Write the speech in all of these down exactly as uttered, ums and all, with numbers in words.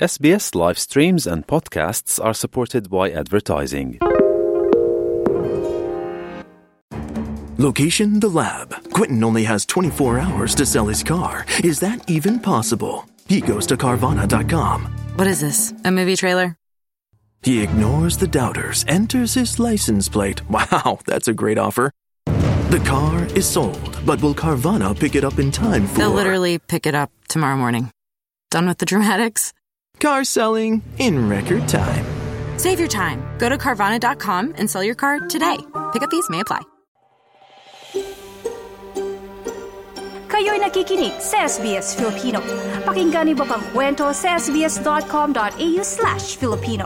S B S live streams and podcasts are supported by advertising. Location, the lab. Quentin only has twenty-four hours to sell his car. Is that even possible? He goes to Carvana dot com. What is this, a movie trailer? He ignores the doubters, enters his license plate. Wow, that's a great offer. The car is sold, but will Carvana pick it up in time for... They'll literally pick it up tomorrow morning. Done with the dramatics? Car selling in record time. Save your time. Go to Carvana dot com and sell your car today. Pickup fees may apply. Kayo'y nakikinig sa S B S Filipino. Pakinggan niyo pa ang kwento sa sbs.com.au slash Filipino.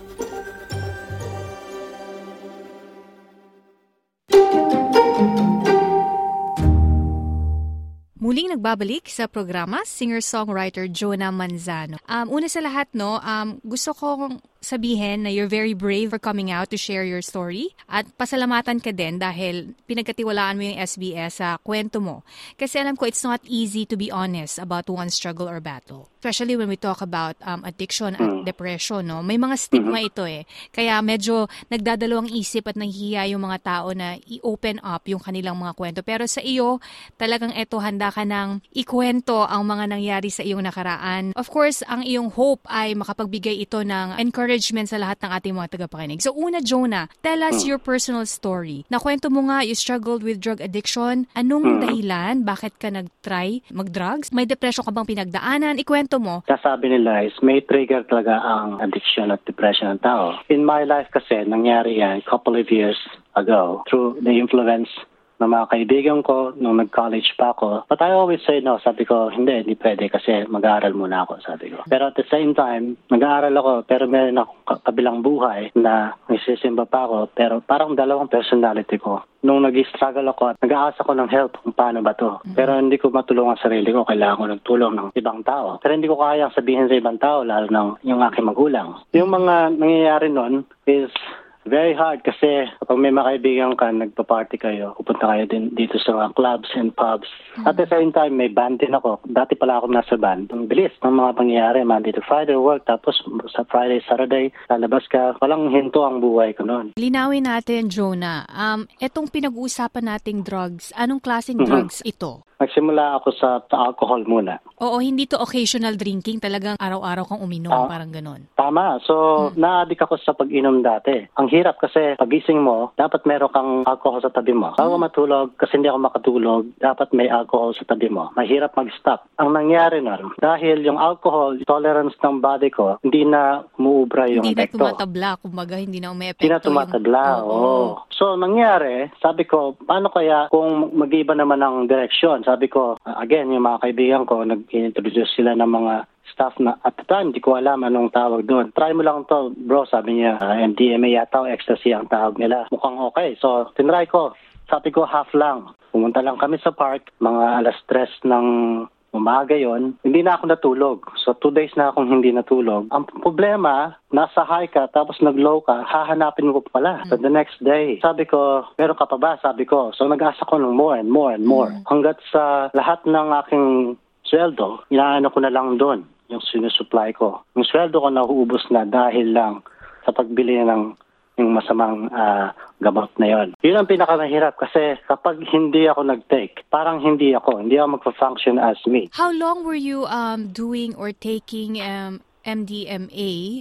Muling nagbabalik sa programa, singer-songwriter Jonah Manzano. Um, una sa lahat, no, um, gusto kong sabihin na you're very brave for coming out to share your story at pasalamatan ka din dahil pinagkatiwalaan mo yung S B S sa kwento mo. Kasi alam ko it's not easy to be honest about one's struggle or battle. Especially when we talk about um, addiction at depression, no? May mga stigma ito eh. Kaya medyo nagdadalawang isip at nahihiya yung mga tao na i-open up yung kanilang mga kwento. Pero sa iyo, talagang eto handa ka nang ikwento ang mga nangyari sa iyong nakaraan. Of course, ang iyong hope ay makapagbigay ito ng encouragement sa lahat ng ating mga tagapakinig. So una, Jonah, tell us your personal story. Nakwento mo nga, you struggled with drug addiction. Anong dahilan? Bakit ka nag-try mag-drugs? May depression ka bang pinagdaanan? Ikwento mo. Sasabi nila is may trigger talaga ang addiction at depression ng tao. In my life kasi, nangyari yan a couple of years ago through the influence ng mga kaibigan ko nung nag-college pa ako. But I always say no. Sabi ko, hindi, hindi pwede kasi mag-aaral muna ako, sabi ko. Pero at the same time, nag-aaral ako pero meron akong kabilang buhay na nagsisimba pa ako pero parang dalawang personality ko. Nung nag-struggle ako at nag-aasa ko ng help kung paano ba to. Pero hindi ko matulungan sarili ko. Kailangan ko ng tulong ng ibang tao. Pero hindi ko kayang sabihin sa ibang tao, lalo ng yung aking magulang. Yung mga nangyayari nun is very hard kasi kapag may mga kaibigan ka, nagpa-party kayo, pupunta kayo din dito sa mga clubs and pubs. At the same time, may band din ako. Dati pala ako nasa band. Ang bilis ng mga pangyayari, Monday to Friday work, tapos sa Friday, Saturday, lalabas ka. Walang hinto ang buhay ko noon. Linawin natin, Jonah. Um, etong pinag-uusapan nating drugs, anong klaseng Mm-hmm. drugs ito? Nagsimula ako sa alcohol muna. Oo, hindi to occasional drinking. Talagang araw-araw kang uminom, Ah. parang ganun. Tama. So, na-addict ako sa pag-inom dati. Ang hirap kasi pagising mo, dapat meron kang alcohol sa tabi mo. Bago matulog, kasi hindi ako makatulog, dapat may alcohol sa tabi mo. Mahirap mag-stop. Ang nangyari nun, dahil yung alcohol, tolerance ng body ko, hindi na umuubra yung Hindi na epekto. tumatabla, kumbaga hindi na umepekto. Hindi na tumatabla, yung... oo. So, nangyari, sabi ko, paano kaya kung mag-iba naman ang direksyon? Sabi ko, again, yung mga kaibigan ko, nag-introduce sila ng mga staff na at the time, hindi ko alam anong tawag doon. Try mo lang to, bro, sabi niya, uh, M D M A yata o ecstasy ang tawag nila. Mukhang okay. So, tinry ko. Sabi ko, half lang. Pumunta lang kami sa park, mga alas tres ng umaga yon, hindi na ako natulog. So, two days na akong hindi natulog. Ang problema, nasa high ka, tapos nag-low ka, hahanapin mo pa pala. So, the next day, sabi ko, meron ka pa ba? Sabi ko. So, nag-asa ko ng more and more and more. Mm. Hanggat sa lahat ng aking sweldo, inaano ko na lang doon, yung sinusupply ko. Yung sweldo ko nauubos na dahil lang sa pagbili ng yung masamang uh, gamot na yon. Yun ang pinakamahirap kasi kapag hindi ako nag-take, parang hindi ako, hindi ako magpa-function as me. How long were you um, doing or taking um, M D M A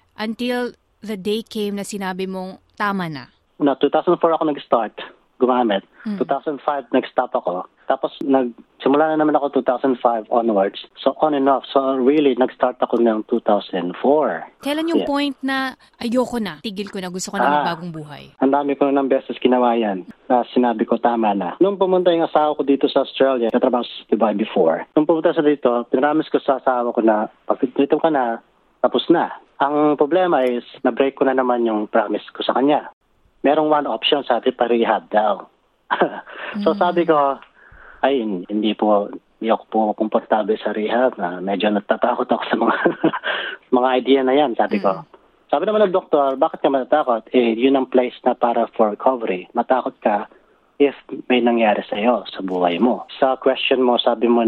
until the day came na sinabi mong tama na? No, two thousand four ako nag-start gumamit. Mm. two thousand five nag-stop ako. Tapos nagsimula na naman ako two thousand five onwards. So on and off. So really, nag-start ako ng two thousand four. Kailan yung yeah. point na ayoko na, tigil ko na, gusto ko na Ah. magbagong buhay? Ang dami ko ng beses ginawa yan na sinabi ko tama na. Nung pumunta yung asawa ko dito sa Australia, natrabaho sa Dubai before. Nung pumunta sa dito, pinramis ko sa asawa ko na pag dito ka na, tapos na. Ang problema is, na-break ko na naman yung promise ko sa kanya. Merong one option, sabi pa rehab daw. So mm. sabi ko, ay hindi po, hindi ako po komportable sa rehab. Na medyo natatakot ako sa mga mga idea na yan, sabi ko. Mm. Sabi naman ng doktor, bakit ka matatakot? Eh, yun ang place na para for recovery. Matakot ka if may nangyari sa'yo sa buhay mo. Sa question mo, sabi mo na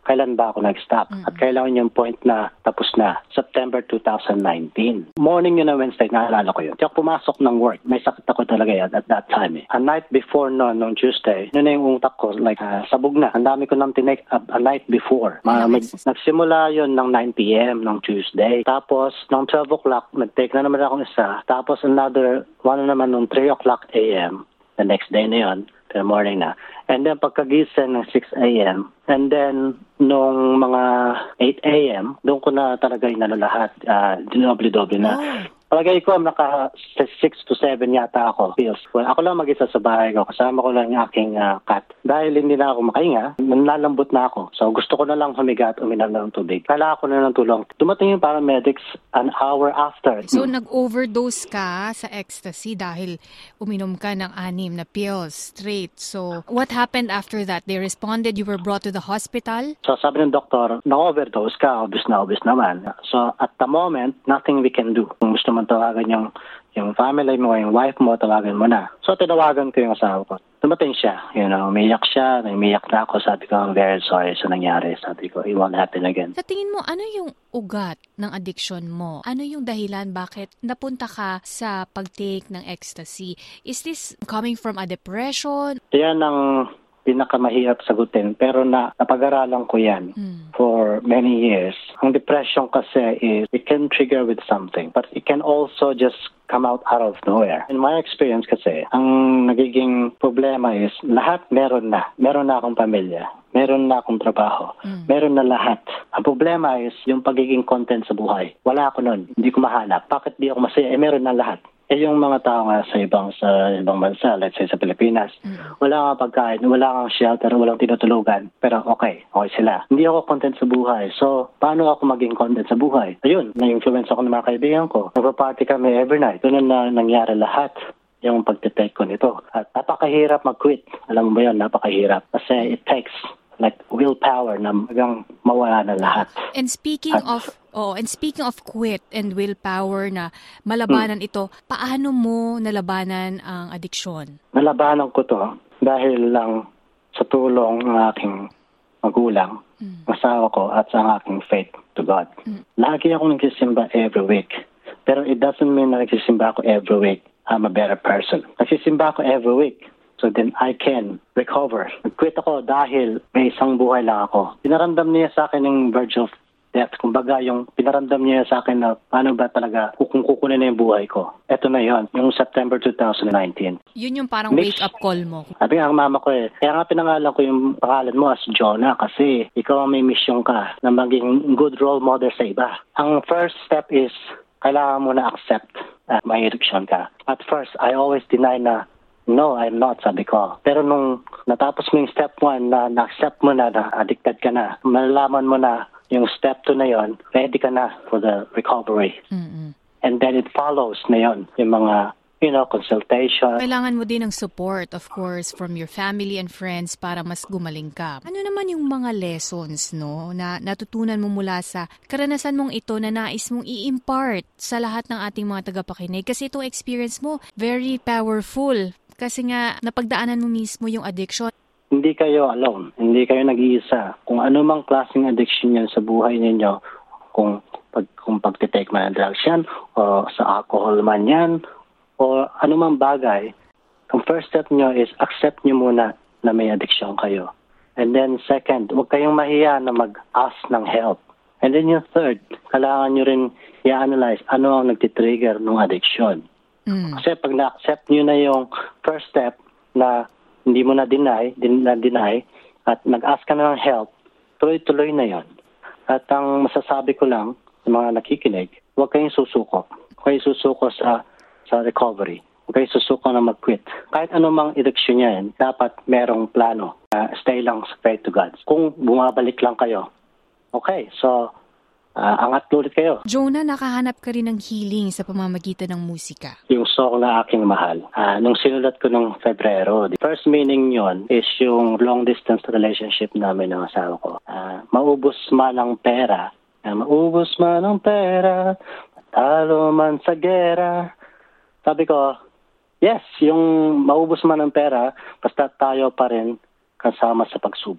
kailan ba ako nag-stop mm-hmm. at kailan yung point na tapos na, September twenty nineteen. Morning yun na Wednesday, naalala ko yun. Kaya pumasok ng work, may sakit ako talaga yan at that time eh. A night before noon, noong Tuesday, yun na yung utak ko, like uh, sabog na. Ang dami ko nang tinake a, a night before. Ma- mag- nagsimula yun ng nine p.m. ng Tuesday. Tapos, ng twelve o'clock, nag-take na naman akong isa. Tapos, another one naman nung three o'clock a.m. the next day na yun. The morning na. And then pagkagising ng six a.m. And then nung mga eight a.m. doon ko na talaga inano lahat. Uh, dinoble-doble na. Oh. Palagay ko naka six to seven yata ako pills. Well, ako lang mag-isa sa bahay ko. Kasama ko lang yung aking uh, cat. Dahil hindi na ako makahinga, nanlalambot na ako. So gusto ko na lang humiga at uminom ng tubig. Kailangan ko na ng tulong. Dumating yung paramedics an hour after. So hmm. nag-overdose ka sa ecstasy dahil uminom ka ng anim na pills straight. So what happened after that? They responded, you were brought to the hospital? So sabi ng doktor, na-overdose ka, obvious na obvious naman. So at the moment, nothing we can do. Kung gusto mo tawagan yung, yung family mo, yung wife mo, tawagan mo na. So, tinawagan ko yung asawa ko. Dumating siya, you know, umiyak siya, umiyak na ako. Sabi ko, I'm very sorry sa nangyari. Sabi ko, it won't happen again. Sa tingin mo, ano yung ugat ng addiction mo? Ano yung dahilan bakit napunta ka sa pag-take ng ecstasy? Is this coming from a depression? Yan ang pinakamahirap sagutin, pero na napag-aralan ko yan mm. for many years. Ang depression kasi is, it can trigger with something, but it can also just come out out of nowhere. In my experience kasi, ang nagiging problema is, lahat meron na. Meron na akong pamilya. Meron na akong trabaho. Mm. Meron na lahat. Ang problema is, yung pagiging content sa buhay. Wala ako nun. Hindi ko mahanap. Bakit di ako masaya? Eh, meron na lahat. Eh, yung mga tao nga sa ibang sa ibang bansa, let's say sa Pilipinas, mm. wala kang pagkain, wala kang shelter, walang tinutulugan. Pero okay, okay sila. Hindi ako content sa buhay. So, paano ako maging content sa buhay? Ayun, na-influence ako ng mga kaibigan ko. Nagpa-party kami every night. Doon na nangyari lahat yung pagtitake ko nito. At napakahirap mag-quit. Alam mo ba yun? Napakahirap. Kasi it takes like willpower na magang mawala na lahat. And speaking At, of oh, and speaking of quit and willpower na malabanan hmm. ito, paano mo nalabanan ang addiction? Nalabanan ko to dahil lang sa tulong ng aking magulang, hmm. asawa ko at sa aking faith to God. Hmm. Lagi akong nagsisimba every week. Pero it doesn't mean na nagsisimba ako every week. I'm a better person. Nagsisimba ako every week. So then I can recover. Nag-quit ako dahil may isang buhay lang ako. Pinaramdam niya sa akin yung verge of death. Kumbaga yung pinaramdam niya sa akin na paano ba talaga kung kukunin na yung buhay ko. Ito na yon, yung September twenty nineteen. Yun yung parang Next, wake-up call mo. Sabi nga ang mama ko eh, kaya nga pinangalan ko yung pangalan mo as Jonah kasi ikaw ang may mission ka na maging good role model sa iba. Ang first step is kailangan mo na accept uh, may addiction ka. At first, I always deny na no, I'm not, sabi ko. Pero nung natapos mo yung step one na na-accept mo na na addicted ka na, malalaman mo na yung step two na yon, ready ka na for the recovery. Mm-hmm. And then it follows na yon, yung mga, you know, consultation. Kailangan mo din ng support, of course, from your family and friends para mas gumaling ka. Ano naman yung mga lessons, no, na natutunan mo mula sa karanasan mong ito na nais mong i-impart sa lahat ng ating mga tagapakinig? Kasi itong experience mo, very powerful. Kasi nga, napagdaanan mo mismo yung addiction. Hindi kayo alone. Hindi kayo nag-iisa. Kung ano mang klaseng addiction yan sa buhay ninyo, kung, pag, kung pagtitake man ng drugs yan, o sa alcohol man yan, o anumang bagay, ang first step nyo is accept nyo muna na may addiction kayo. And then second, huwag kayong mahiya na mag-ask ng help. And then yung third, kailangan nyo rin i-analyze ano ang nagtitrigger ng addiction. Mm. Kasi pag na-accept nyo na yung first step na hindi mo na-deny, din, na-deny at nag-ask ka na ng help, tuloy-tuloy na yon. At ang masasabi ko lang sa mga nakikinig, huwag kayong susuko. Huwag kayong susuko sa sa recovery. Huwag kayong susuko na mag-quit. Kahit anumang addiction yan, dapat merong plano. Uh, stay lang sa faith to God. Kung bumabalik lang kayo, okay, so Uh, angat ulit kayo. Jonah, nakahanap ka rin ng healing sa pamamagitan ng musika. Yung song na aking mahal, uh, nung sinulat ko nung Febrero, the first meaning yon is yung long distance relationship namin ng asawa ko. Uh, maubos man ang pera, uh, maubos man ang pera, matalo man sa gera. Sabi ko, yes, yung maubos man ang pera, basta tayo pa rin kasama sa pagsubok.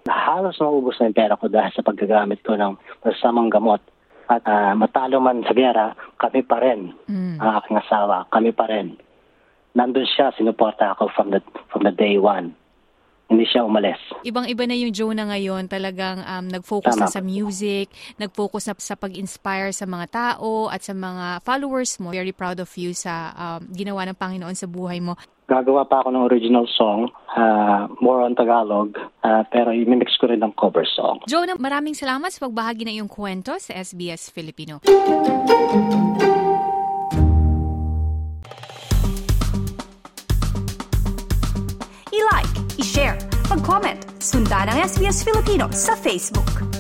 halos maubos na yung pera ko dahil sa paggagamit ko ng masasamang gamot. At uh, matalo man sa gera, kami pa rin, mm. ang aking asawa, kami pa rin. Nandun siya, sinuporta ako from the, from the day one. Hindi siya umalis. Ibang-iba na yung Jonah ngayon, talagang um, nag-focus Tama. na sa music, nag-focus na sa pag-inspire sa mga tao at sa mga followers mo. Very proud of you sa um, ginawa ng Panginoon sa buhay mo. Gagawa pa ako ng original song, uh, more on Tagalog, uh, pero i-mix ko rin ng cover song. Jonah, maraming salamat sa pagbahagi ng iyong kwento sa S B S Filipino. I-like, i-share, mag-comment, sundan ang S B S Filipino sa Facebook.